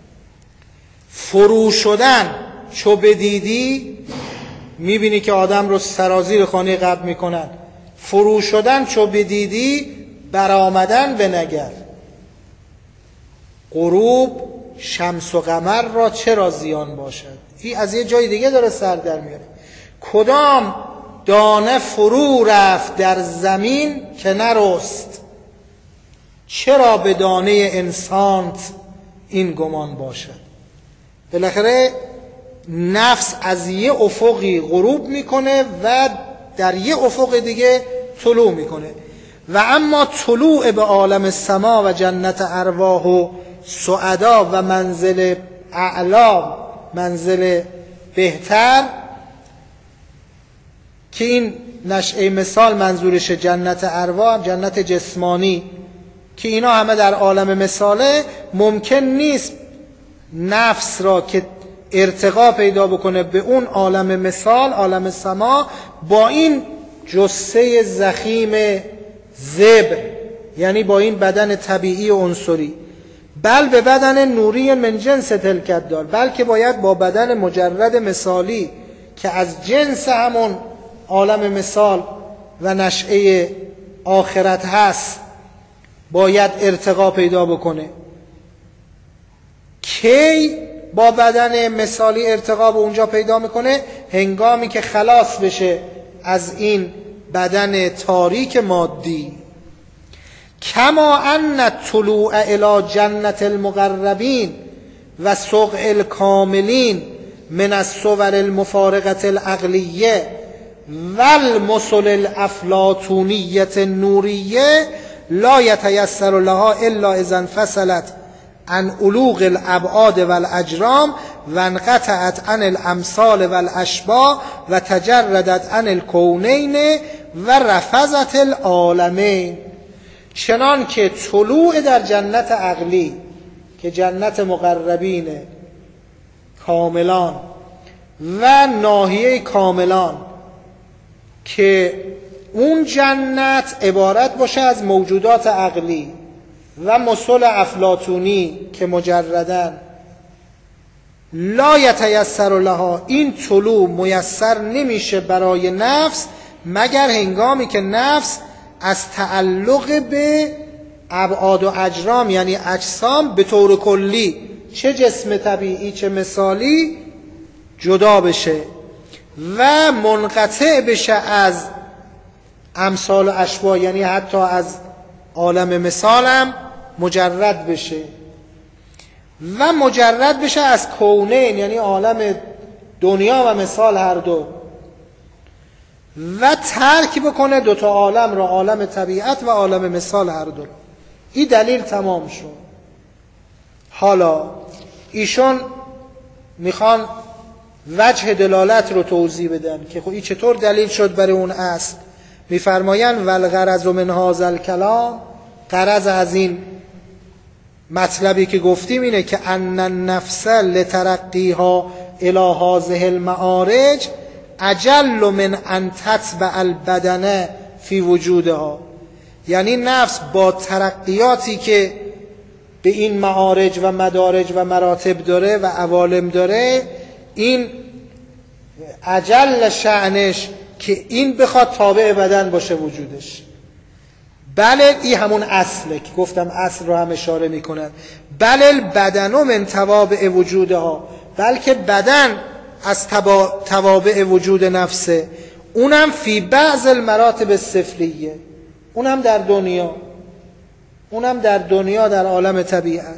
فرو شدن چو بدیدی، میبینی که آدم رو سرازیر خانه قبل میکنن، فرو شدن چو بدیدی برآمدن بنگر. غروب شمس و قمر را چرا زیان باشد؟ این از یه جای دیگه داره سر در میاره. کدام دانه فرو رفت در زمین که نرست، چرا به دانه انسانت این گمان باشد؟ بالاخره نفس از یه افقی غروب میکنه و در یه افق دیگه طلوع میکنه. و اما طلوع به عالم السما و جنت ارواح و سعدا و منزل اعلا، منزل بهتر، که این نشأه مثال منظورش جنت ارواح، جنت جسمانی، که اینا همه در عالم مثاله. ممکن نیست نفس را که ارتقا پیدا بکنه به اون عالم مثال، عالم سما، با این جثه ضخیم زبر، یعنی با این بدن طبیعی و عنصری، بل به بدن نوری من جنس تلک الدار، بلکه باید با بدن مجرد مثالی که از جنس همون عالم مثال و نشأه آخرت هست باید ارتقا پیدا بکنه. کی با بدن مثالی ارتقا به اونجا پیدا میکنه؟ هنگامی که خلاص بشه از این بدن تاریک مادی. کما ان طلوع الی جنت المقربین و سقع الکاملین من الصور المفارقة العقلیه و المثل الافلاطونیه النوریه لا یتیسر لها الا اذا انفصلت عن علوق الابعاد والاجرام و انقطعت عن الامثال والاشباح و تجردت عن الکونین و رفضت العالمین. چنان که طلوع در جنت عقلی که جنت مقربین کاملان و ناحیه کاملان که اون جنت عبارت باشه از موجودات عقلی و مثل افلاطونی که مجردن لا یتیسر لها، این طلوع میسر نمیشه برای نفس مگر هنگامی که نفس از تعلق به ابعاد و اجرام یعنی اجسام به طور کلی چه جسم طبیعی چه مثالی جدا بشه و منقطع بشه از امثال و اشباه، یعنی حتی از عالم مثالم مجرد بشه و مجرد بشه از کونین یعنی عالم دنیا و مثال هر دو و ترک بکنه دوتا عالم را، عالم طبیعت و عالم مثال هر دو. این دلیل تمام شد. حالا ایشون میخوان وجه دلالت رو توضیح بدن که خب این چطور دلیل شد برای اون اصل. میفرماین والغرض من هذا الکلام، غرض از این مطلبی که گفتیم اینه که ان النفس لترقیها الی هذه المعارج اجل من ان تتبع البدن فی وجودها، یعنی نفس با ترقیاتی که به این معارج و مدارج و مراتب داره و عوالم داره، این اجل شأنش که این بخواد تابع بدن باشه وجودش. بله این همون اصله که گفتم اصل رو هم اشاره میکنن. بله البدن من توابع وجودها، بلکه بدن از توابع وجود نفسه، اونم فی بعض المراتب السفلیه، اونم در دنیا در عالم طبیعت.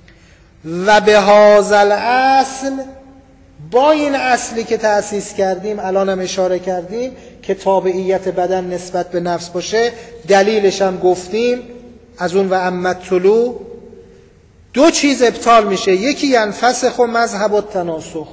و به هذا الاصل، با این اصلی که تأسیس کردیم الانم اشاره کردیم که تابعیت بدن نسبت به نفس باشه، دلیلش هم گفتیم از اون و اما طلوع دو چیز ابطال میشه. یکی ینفسخ و مذهب التناسخ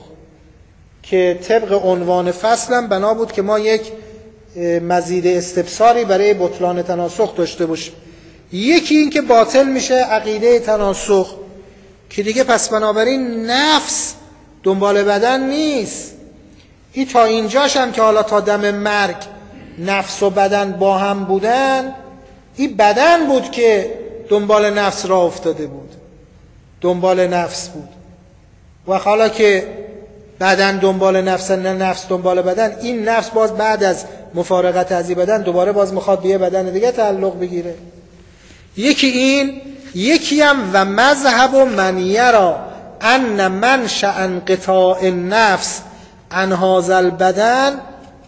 که طبق عنوان فصلم بنا بود که ما یک مزید استفساری برای بطلان تناسخ داشته باشیم. یکی این که باطل میشه عقیده تناسخ که دیگه پس بنابراین نفس دنبال بدن نیست. این تا اینجاش هم که حالا تا دم مرگ نفس و بدن با هم بودن، این بدن بود که دنبال نفس را افتاده بود، دنبال نفس بود. و حالا که بدن دنبال نفس نه نفس دنبال بدن، این نفس باز بعد از مفارقت از این بدن دوباره باز میخواد به یه بدن دیگه تعلق بگیره. یکی این، یکی هم و مذهب و من یرا ان منشأ انقطاع النفس عن هذا البدن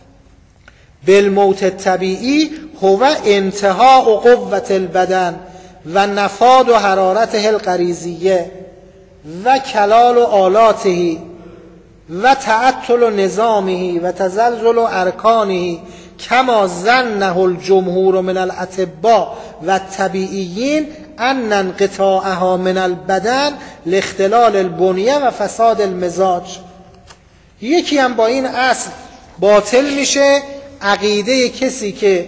بالموت الطبیعی هو انتهاء قوة البدن و نفاد و حرارته الغریزیه و کلال و آلاته و تعطل و نظامه و تزلزل و ارکانه کما ظنه الجمهور من الاطباء و الطبیعیین ان انقطاعها من البدن لاختلال البنیه و فساد المزاج. یکی هم با این اصل باطل میشه عقیده کسی که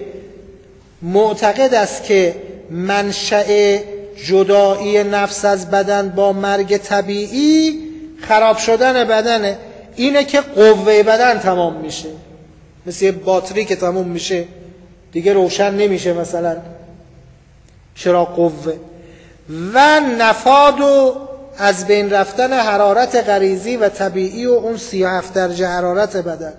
معتقد است که منشأ جدایی نفس از بدن با مرگ طبیعی خراب شدن بدنه، اینه که قوه بدن تمام میشه، مثل یه باتری که تمام میشه دیگه روشن نمیشه مثلا چراغ قوه، و نفاد و از بین رفتن حرارت غریزی و طبیعی و اون 37 درجه حرارت بدن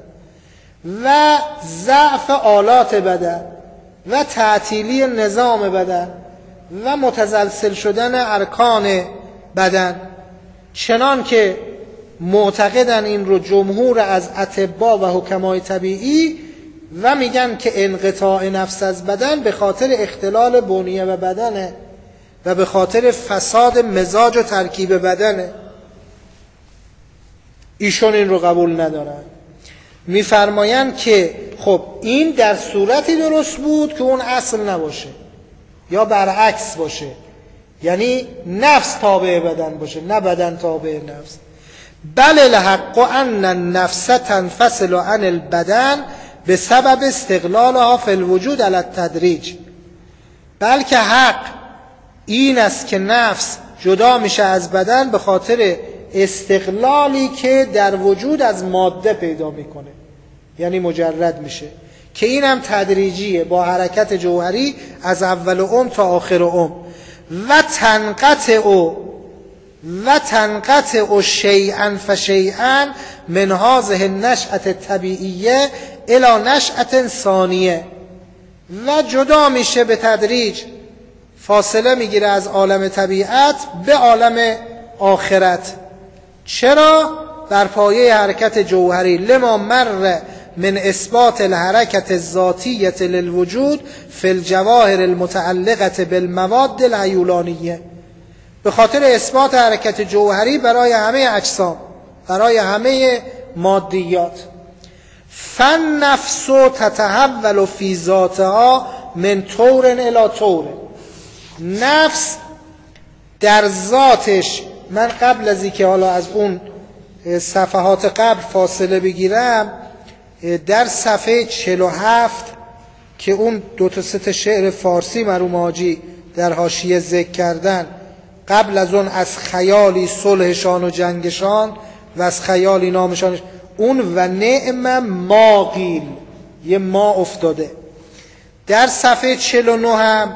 و ضعف آلات بدن و تعطیلی نظام بدن و متزلزل شدن ارکان بدن، چنان که معتقدن این رو جمهور از اطباء و حکمای طبیعی و میگن که انقطاع نفس از بدن به خاطر اختلال بنیه و بدنه و به خاطر فساد مزاج و ترکیب بدنه. ایشون این رو قبول ندارن. میفرماین که خب این در صورتی درست بود که اون اصل نباشه یا برعکس باشه، یعنی نفس تابع بدن باشه نه بدن تابع نفس. بل الحق ان النفس تنفصل عن البدن بسبب استقلالها فی الوجود علی التدریج، بلکه حق این است که نفس جدا میشه از بدن به خاطر استقلالی که در وجود از ماده پیدا میکنه، یعنی مجرد میشه که اینم تدریجیه با حرکت جوهری از اول تا آخر و تنقطع شیئا فشیئا من هذه النشأة الطبیعیه الی نشأة ثانیه، و جدا میشه به تدریج، فاصله میگیره از عالم طبیعت به عالم آخرت. چرا؟ بر پایه حرکت جوهری. لما مر من اثبات الحرکت الذاتیه للوجود فی الجواهر المتعلقه بالمواد العیولانیه، به خاطر اثبات حرکت جوهری برای همه اجسام، برای همه مادیات. فالنفس تتحول فی ذاتها من طور الی طور، نفس در ذاتش، من قبل از اینکه حالا از اون صفحات قبل فاصله بگیرم، در صفحه 47 که اون 2-3 شعر فارسی مرحوم حاجی در حاشیه ذکر کردن، قبل از اون از خیالی صلحشان و جنگشان و از خیالی نامشان، اون و نعم ما قیل، یه ما افتاده. در صفحه 49 هم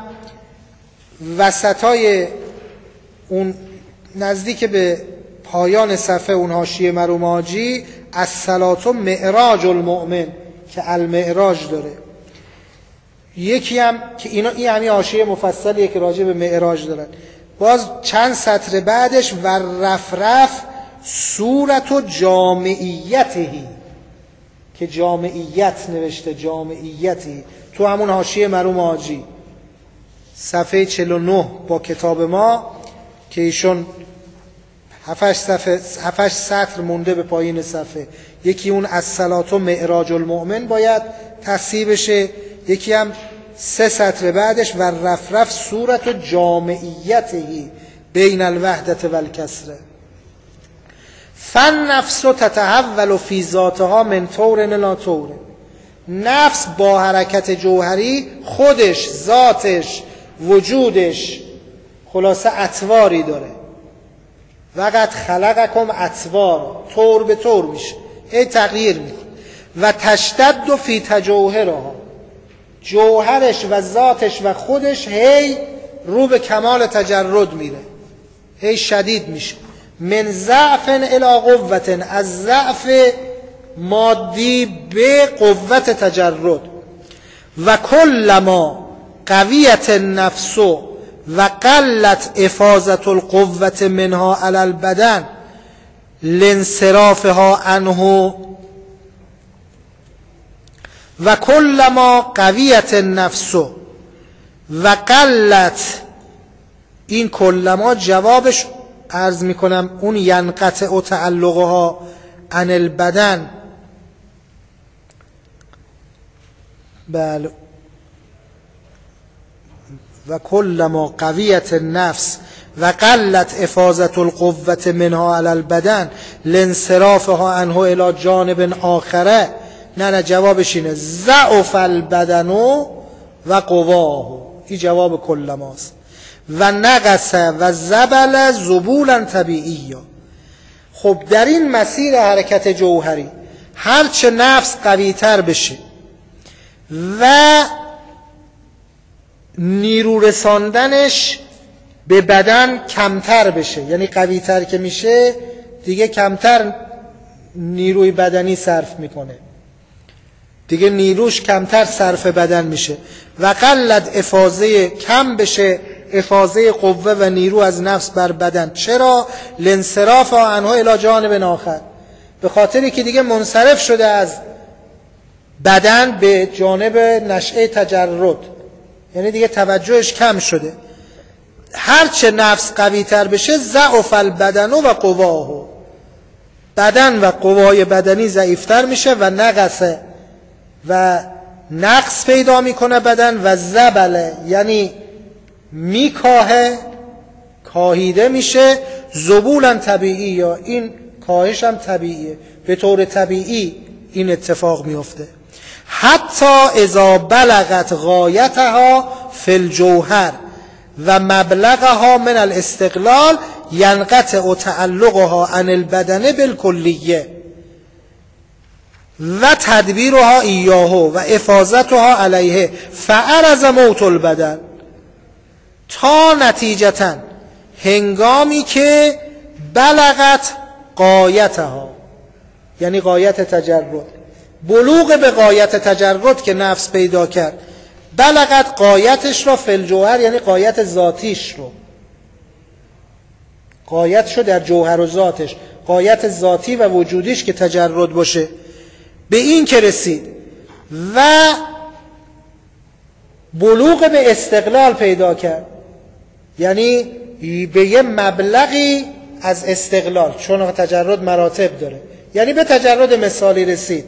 وسطای اون نزدیک به پایان صفحه اون حاشیه مرحوم حاجی الصلاة معراج المؤمن که المعراج داره، یکی هم که اینا این همین حاشیه مفصلیه که راجع به معراج دارن. باز چند سطر بعدش و رفرف صورت و جامعیتهی که جامعیت نوشته، جامعیتی تو همون حاشیه مرحوم حاجی صفحه 49 با کتاب ما که ایشون 7 سطر مونده به پایین صفحه، یکی اون الصلاة معراج المؤمن باید تصحیح بشه، یکی هم 3 سطر بعدش و رفرف صورت و جامعیتی بین الوحدت و الکسره. فالنفس تتحول فی ذاتها من طور الی طور، نفس با حرکت جوهری خودش، ذاتش، وجودش خلاصه اطواری داره. وقت خلقکم اطوار، طور به طور میشه، هی تغییر میکنه. و تشتد فی تجوهرها، جوهرش و ذاتش و خودش هی رو به کمال تجرد میره، هی شدید میشه. من ضعف الی قوة، از ضعف مادی به قوت تجرد. و کلما قویت النفس و قلت افاظت القوة منها علی البدن لانصرافها عنه، و کلما قویت النفس و قلت، این کلما جوابش عرض میکنم اون ینقطع تعلقها عن البدن، بله، و کلما قویت النفس و قلت افاظت القوة منها علی البدن لانصرافها عنه الی جانب آخره. نه جوابش اینه ضعف البدن و قواه، این جواب کلماست. و نقص و زبل زبولا طبیعی. خب در این مسیر حرکت جوهری هرچه نفس قوی تر بشه و نیرو رساندنش به بدن کمتر بشه، یعنی قوی تر که میشه دیگه کمتر نیروی بدنی صرف میکنه، دیگه نیروش کمتر صرف بدن میشه. و قلت افاظه، کم بشه افاظه قوه و نیرو از نفس بر بدن. چرا؟ لانصراف عنه الی جانب آخر، به خاطری که دیگه منصرف شده از بدن به جانب نشأه تجرد، یعنی دیگه توجهش کم شده. هرچه نفس قوی تر بشه ضعف البدن و قواه، بدن و قوای بدنی ضعیفتر میشه و نقصه و نقص پیدا میکنه بدن، و زبله یعنی میکاهه، کاهیده میشه. زبولا طبیعی، یا این کاهش هم طبیعیه، به طور طبیعی این اتفاق میفته. حتی اذا بلغت غایتها فی الجوهر و مبلغها من الاستقلال ینقطع تعلقها عن البدن بالکلیه. و تدبیرها ایاه و افاظتها علیه فعرض موت البدن، تا نتیجتا هنگامی که بلغت قایتها، یعنی قایت تجرد، بلوغ به قایت تجرد که نفس پیدا کرد، بلغت قایتش را فی الجوهر، یعنی قایت ذاتیش رو، قایتش رو در جوهر و ذاتش، قایت ذاتی و وجودیش که تجرد باشه، به این که رسید و بلوغ به استقلال پیدا کرد، یعنی به یه مبلغی از استقلال، چون تجرد مراتب داره، یعنی به تجرد مثالی رسید،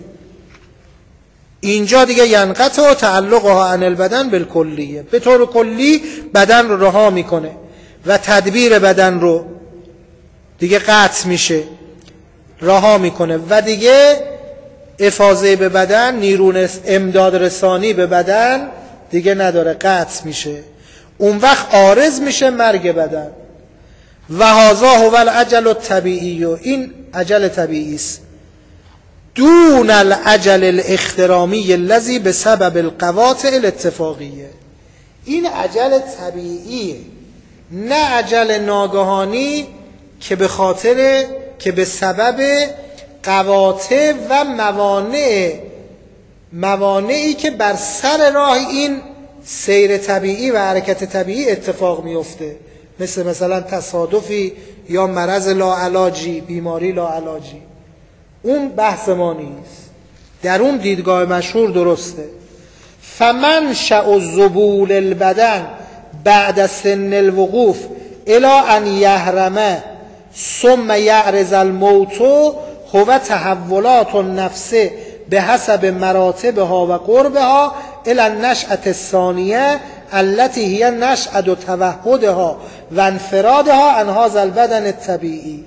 اینجا دیگه ینقطع تعلقها عن البدن بالکلیه، به طور کلی بدن رو رها میکنه و تدبیر بدن رو دیگه قطع میشه، رها میکنه و دیگه افاضه به بدن، نیرون امداد رسانی به بدن دیگه نداره، قطع میشه. اون وقت عارض میشه مرگ بدن. و هذا هو العجل الطبیعی، این عجل طبیعی است، دون العجل الاخترامی الذی بسبب القواطع الاتفاقیه. این عجل طبیعیه، نه عجل ناگهانی که به خاطر که به سبب قواطع و موانعی که بر سر راه این سیر طبیعی و حرکت طبیعی اتفاق میفته، مثلا تصادفی یا مرض لاعلاجی، بیماری لاعلاجی، اون بحث ما نیست. در اون دیدگاه مشهور درسته. فمنشأ ذبول البدن بعد سن الوقوف الی ان یحرم ثم یعرض الموت هو تحولات النفس به حسب مراتبها و قربها الی النشأة الثانیه التي هي نشأة توحدها و انفرادها عن هذا البدن الطبیعی.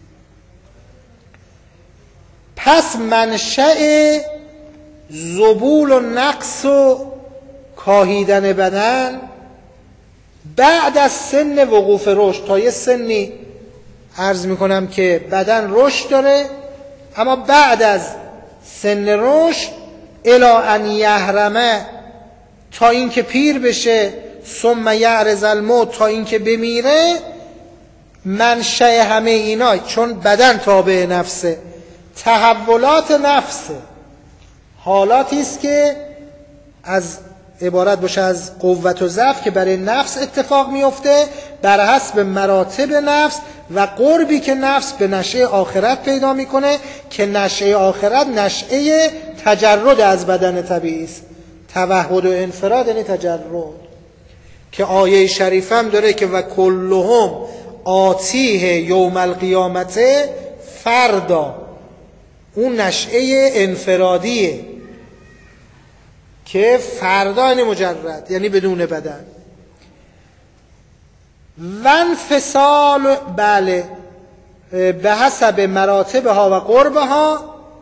پس منشأ ذبول و نقص و کاهیدن بدن بعد از سن وقوف رشد، تا یه سنی عرض میکنم که بدن رشد داره، اما بعد از سن رشد الی ان یحرمه، تا اینکه پیر بشه، ثم یعرض الموت، تا اینکه بمیره. منشأ همه اینا چون بدن تابع نفسه، تحولات نفسه، حالاتی است که از عبارت باشه از قوت و ضعف که برای نفس اتفاق میفته بر حسب مراتب نفس و قربی که نفس به نشأه آخرت پیدا میکنه، که نشأه آخرت نشأه تجرد از بدن طبیعی است. توحد و انفراد یعنی تجرد، که آیه شریفه هم داره که و کلهم آتیه یوم القیامت فردا، اون نشأه انفرادیه که فردا یعنی مجرد، یعنی بدون بدن. و انفصال، بله، به حسب مراتبها و قربها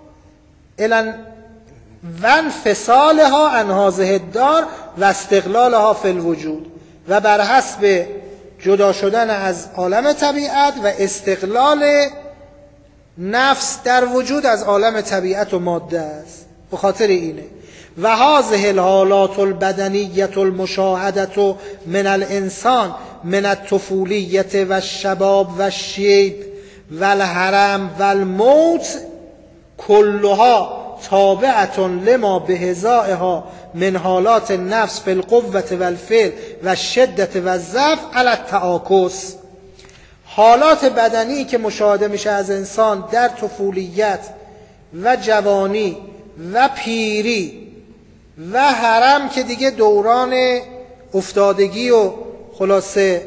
و انفصالها عن هذه الدار و استقلالها فی الوجود، و بر حسب جدا شدن از عالم طبیعت و استقلال نفس در وجود از عالم طبیعت و ماده است. به خاطر اینه و هذه الحالات البدنیه المشاهده من الانسان من الطفولیت و الشباب و الشیب و الهرم و الموت کلها تابعه لما بهزائها من حالات النفس فی القوة و الفعل و الشدة و الضعف علی التعاکس. حالات بدنی که مشاهده میشه از انسان در طفولیت و جوانی و پیری و هرم که دیگه دوران افتادگی و خلاصه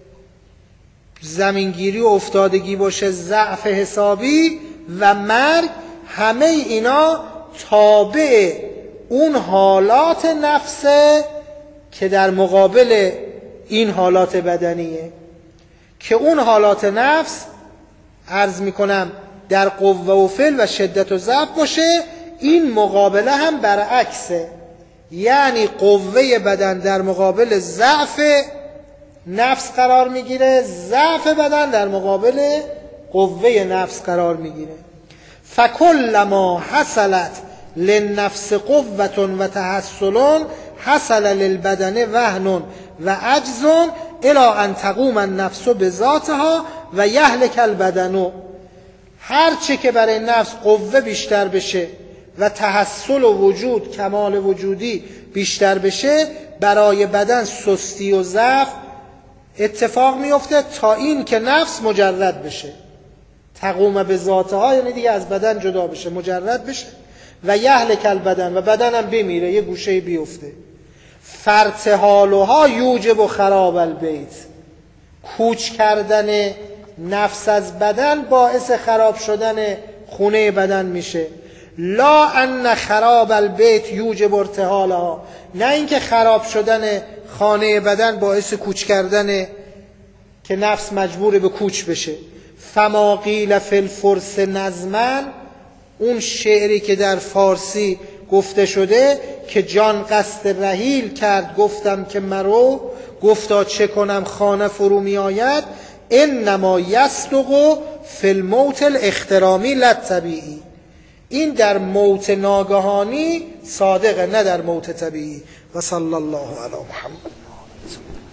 زمینگیری و افتادگی باشه، ضعف حسابی و مرگ، همه اینا تابع اون حالات نفسه که در مقابل این حالات بدنیه، که اون حالات نفس عرض میکنم در قوه و فعل و شدت و ضعف باشه، این مقابله هم برعکسه، یعنی قوه بدن در مقابل ضعف نفس قرار میگیره، ضعف بدن در مقابل قوه نفس قرار میگیره. فکلما حصلت للنفس قوة و تحصل حصل للبدن وهن و عجز الی ان تقوم النفس بذاتها و یهلک البدن. هرچه که برای نفس قوه بیشتر بشه و تحصل و وجود، کمال وجودی بیشتر بشه، برای بدن سستی و ضعف اتفاق میفته تا این که نفس مجرد بشه. تقوم به ذاتها یعنی دیگه از بدن جدا بشه، مجرد بشه. و یهلک البدن، و بدنم بمیره، یه گوشه بیفته. فارتحالها یوجب خراب البیت. کوچ کردن نفس از بدن باعث خراب شدن خونه بدن میشه. لا ان خراب البیت یوجب ارتحالها، نه اینکه خراب شدن خانه بدن باعث کوچ کردن که نفس مجبور به کوچ بشه. فما قیل فی الفرس نظما، اون شعری که در فارسی گفته شده که جان قصد رحیل کرد گفتم که مرو، گفتا چه کنم خانه فرو می آید. انما یصدق فی الموت الاحترامی لا طبیعی، این در موت ناگهانی صادقه، نه در موت طبیعی. و صلی الله علی محمد.